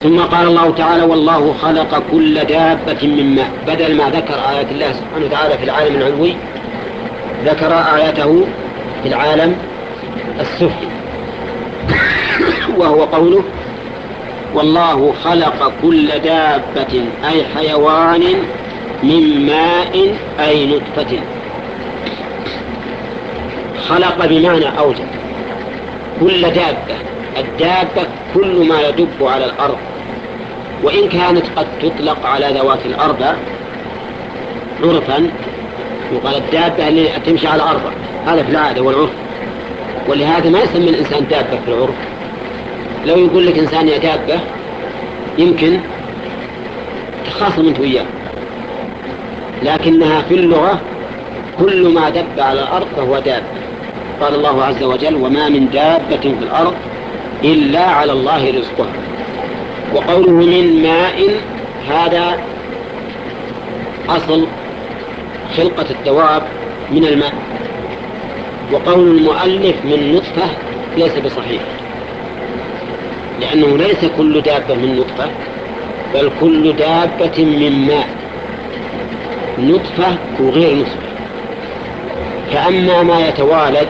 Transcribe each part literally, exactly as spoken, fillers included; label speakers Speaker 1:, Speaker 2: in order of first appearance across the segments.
Speaker 1: ثم قال الله تعالى: والله خلق كل دابة من ماء. بدل ما ذكر آيات الله سبحانه وتعالى في العالم العلوي ذكر آياته في العالم السفلي، وهو قوله: والله خلق كل دابة أي حيوان من ماء أي نطفة. خلق بمعنى أوجد. كل دابة، الدابة كل ما يدب على الأرض، وإن كانت قد تطلق على ذوات الأرض عرفا، يقال الدابة اللي تمشي على الأرض، هذا في العادة والعرف، ولهذا ما يسمى الإنسان دابة في العرف. لو يقول لك إنسان يا دابة يمكن تخاصم انت وياه، لكنها في اللغة كل ما دب على الأرض فهو دابة. قال الله عز وجل: وما من دابة في الأرض إلا على الله رزقها. وقوله من ماء هذا أصل خلقة الدواب من الماء، وقول المؤلف من نطفة ليس بصحيح، لأنه ليس كل دابة من نطفة، بل كل دابة من ماء، نطفة وغير نطفة. فأما ما يتوالد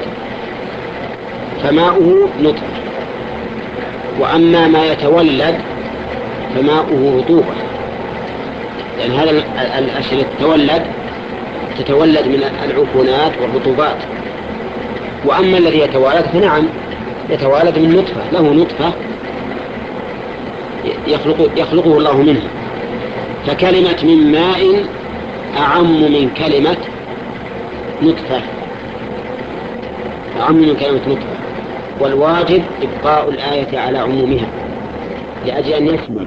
Speaker 1: فماؤه نطفة، وأما ما يتولد فماؤه رطوبة، لأن هذا الأشياء تتولد تتولد من العفونات والرطوبات. وأما الذي يتوالد فنعم يتوالد من نطفة، له نطفة يخلق يخلقه الله منه. فكلمة من ماء أعم من كلمة نطفة، أعم من كلمة نطفة، والواجب إبقاء الآية على عمومها لأجل أن يشمل.